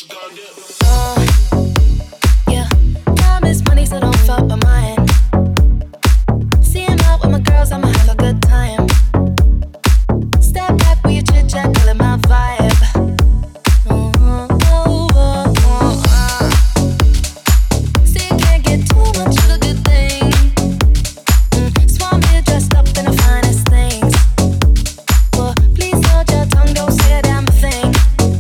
Yeah, time is money, so don't fuck with mine. See him out with my girls, I'ma have a good time. Step back with your chit chat, killing my vibe. See, you can't get too much of a good thing. Swan here dressed up in the finest things. Well, please hold your tongue, don't say a damn thing.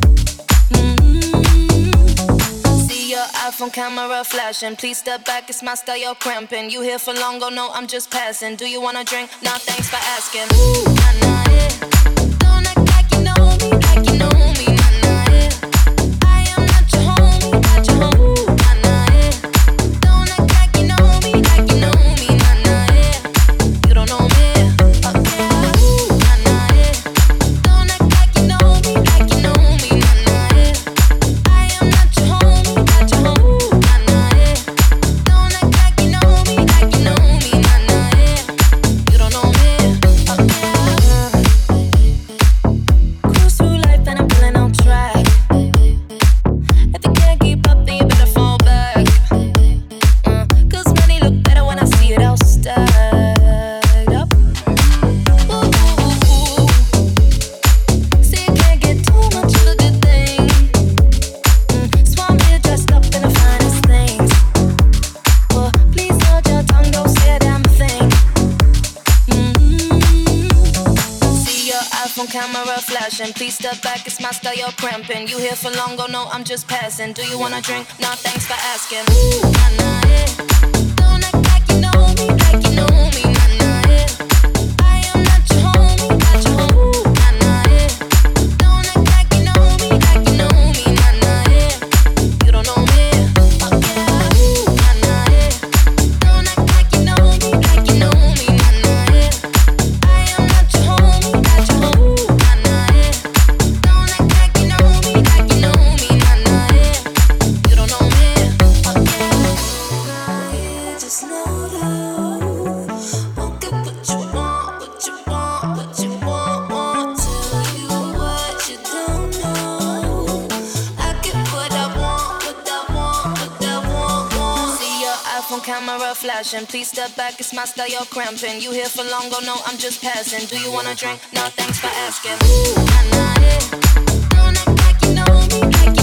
See your iPhone camera flashing. Please step back, it's my style, you're cramping. You here for long, oh no, I'm just passing. Do you wanna drink? Nah, thanks for asking. Ooh, nah, nah, yeah. Don't act like you know me, like you know me, nah, nah, yeah. I am not your homie, not your homie. Ooh, nah, nah, yeah. Don't act like you know me, like you know me, nah, nah, yeah. You don't know me, yeah. Ooh, nah, nah, yeah. Don't act like you know me, like you know me, nah, nah, yeah. I am not your homie, not your homie. Ooh, nah, nah, yeah. Don't act like you know me, like you know me, nah, nah, yeah. You don't know me, yeah. Cruise through life and I'm feeling on track. If you can't keep up, then you better fall back. 'Cause money look better when I see it all stacked up. Ooh. See, you can't get too much of a good thing. Swan here dressed up in the finest things. Well, please hold your tongue, don't say a damn thing. See your iPhone camera flashing. Please step back, it's my style, you're cramping. You here for long, oh no, I'm just passing. Do you wanna drink? Nah, thanks for asking. Ooh, nah, nah, yeah. Don't act like you know me, like you know me, nah, nah, yeah. I am not your homie, not your homie. Ooh, nah, nah, yeah. Don't act like you know me, like you know me, nah, nah, yeah. You don't know me, yeah. Ooh, nah, nah, yeah. Don't act like you know me, like you know me, nah, nah, yeah. I am not your homie, not your homie. Ooh, nah, nah, yeah. Don't act like you know me, like you know me, nah, nah, yeah. You don't know me, yeah. Just know that won't get what you want, what you want, what you want. Tell you what you don't know. I get what I want, what I want, what I want. See your iPhone camera flashing. Please step back, it's my style, you're cramping. You here for long, oh no, I'm just passing. Do you wanna drink? Nah, thanks for asking. Ooh, nah, nah, yeah. Don't act like you know me, like you